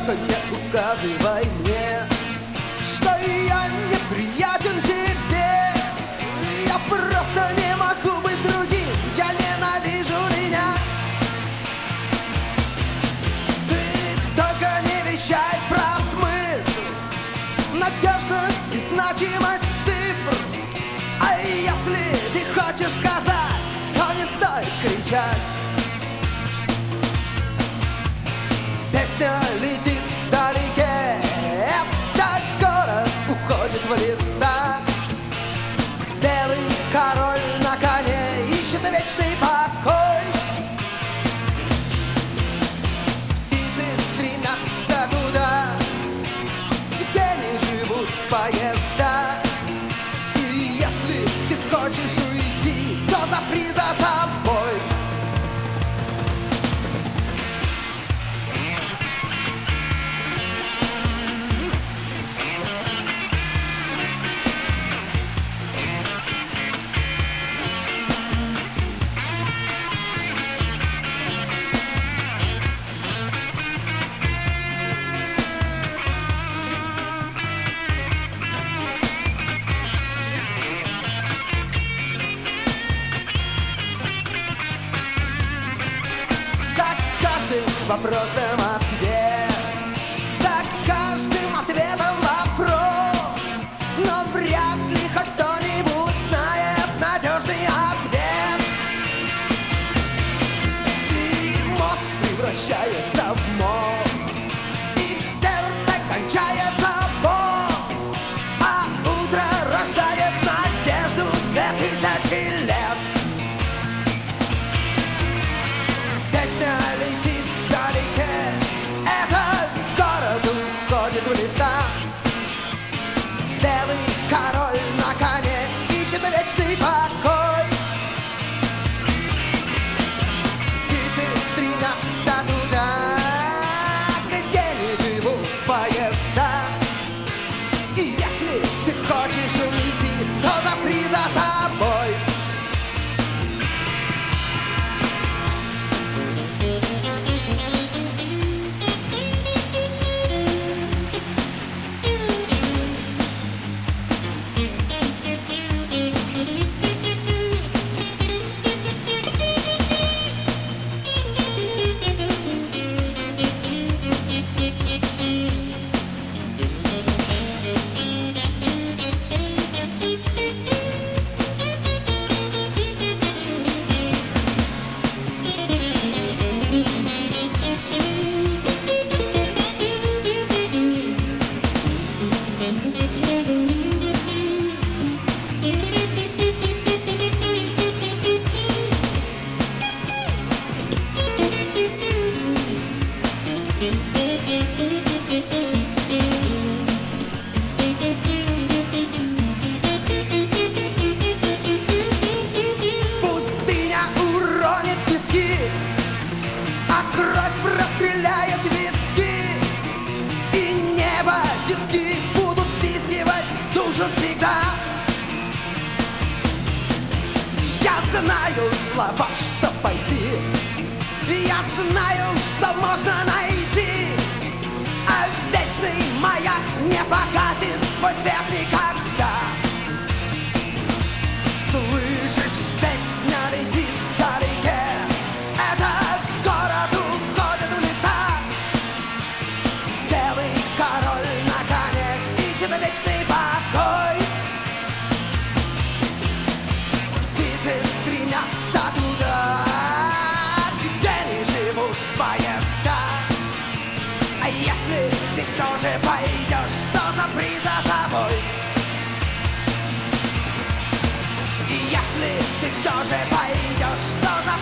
Только не указывай мне, что я неприятен тебе. Я просто не могу быть другим, я ненавижу меня. Ты только не вещай про смысл, надежность и значимость цифр. А если ты хочешь сказать, то не стоит кричать. Песня летит вдалеке, этот город уходит в леса. Белый король на коне ищет вечный покой. Птицы стремятся туда, где не живут поезда. И если ты хочешь уйти, то запри за собой. Вопросом ответ, за каждым ответом вопрос. Но вряд ли хоть кто-нибудь знает надежный ответ. И мозг превращается в мох, и в сердце кончается боль, а утро рождает надежду 2000 лет. Песня летит вдалеке, этот город уходит в леса. Белый король на коне ищет вечный покой. Птицы стремятся туда, где не живут поезда. И если ты хочешь уйти, то запри за собой. Пустыня уронит пески, а кровь расстреляет виски. И небо диски будут стискивать душу всегда. Я знаю слова, что пойти, я знаю, что можно найти, а вечный маяк не погасит свой свет никогда. Слышишь, песня летит вдалеке, этот город уходит в леса. Белый король на коне ищет вечный покой. Птицы стремятся туда, где не живут поезда. А если ты тоже пойдешь, то запри за собой. И если ты тоже пойдешь, то запри